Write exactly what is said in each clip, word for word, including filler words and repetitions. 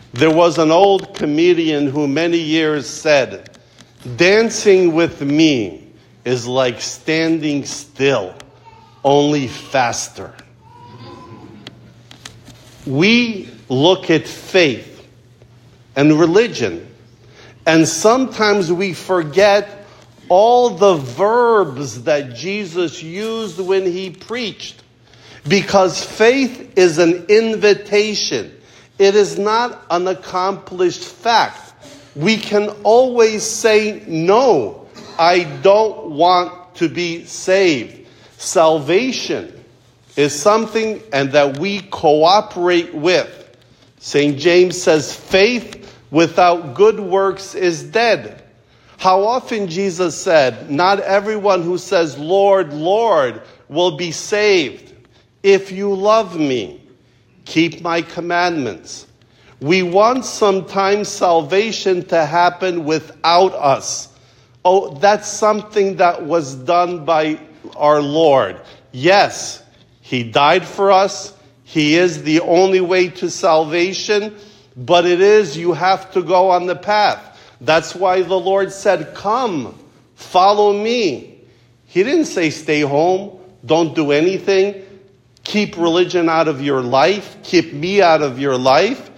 There was an old comedian who many years said, "Dancing with me is like standing still, only faster." We look at faith and religion, and sometimes we forget all the verbs that Jesus used when he preached. Because faith is an invitation. It is not an accomplished fact. We can always say, no, I don't want to be saved. Salvation is something and that we cooperate with. Saint James says, faith without good works is dead. How often Jesus said, not everyone who says, Lord, Lord, will be saved. If you love me, keep my commandments. We want sometimes salvation to happen without us. Oh, that's something that was done by our Lord. Yes, he died for us. He is the only way to salvation. But it is, you have to go on the path. That's why the Lord said, come, follow me. He didn't say stay home, don't do anything, keep religion out of your life, keep me out of your life.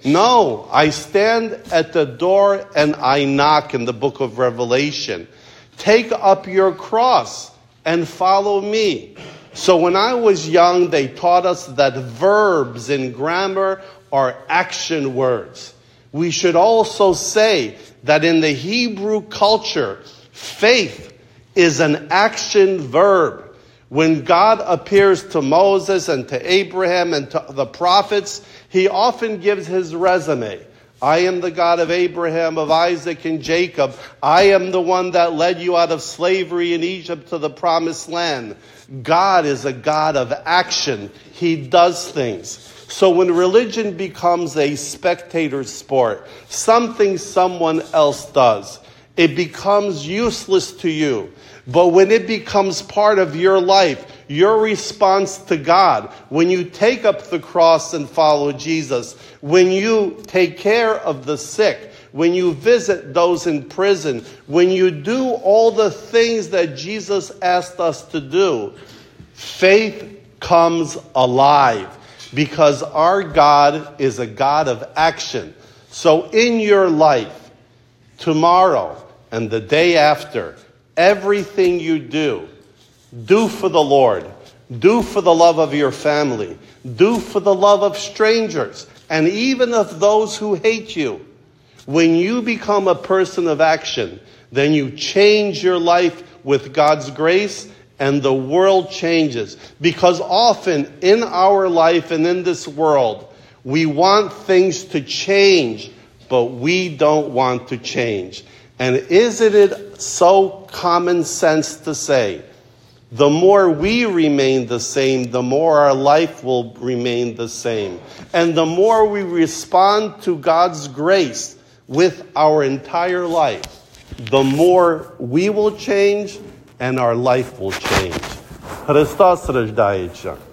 No, I stand at the door and I knock in the book of Revelation. Take up your cross and follow me. So when I was young, they taught us that verbs in grammar are action words. We should also say that in the Hebrew culture, faith is an action verb. When God appears to Moses and to Abraham and to the prophets, he often gives his resume. I am the God of Abraham, of Isaac, and Jacob. I am the one that led you out of slavery in Egypt to the promised land. God is a God of action. He does things. So when religion becomes a spectator sport, something someone else does, it becomes useless to you. But when it becomes part of your life, your response to God, when you take up the cross and follow Jesus, when you take care of the sick, when you visit those in prison, when you do all the things that Jesus asked us to do, faith comes alive. Because our God is a God of action. So in your life, tomorrow and the day after, everything you do, do for the Lord. Do for the love of your family. Do for the love of strangers. And even of those who hate you. When you become a person of action, then you change your life with God's grace. And the world changes. Because often in our life and in this world, we want things to change, but we don't want to change. And isn't it so common sense to say, the more we remain the same, the more our life will remain the same. And the more we respond to God's grace with our entire life, the more we will change and our life will change. Христос рождається.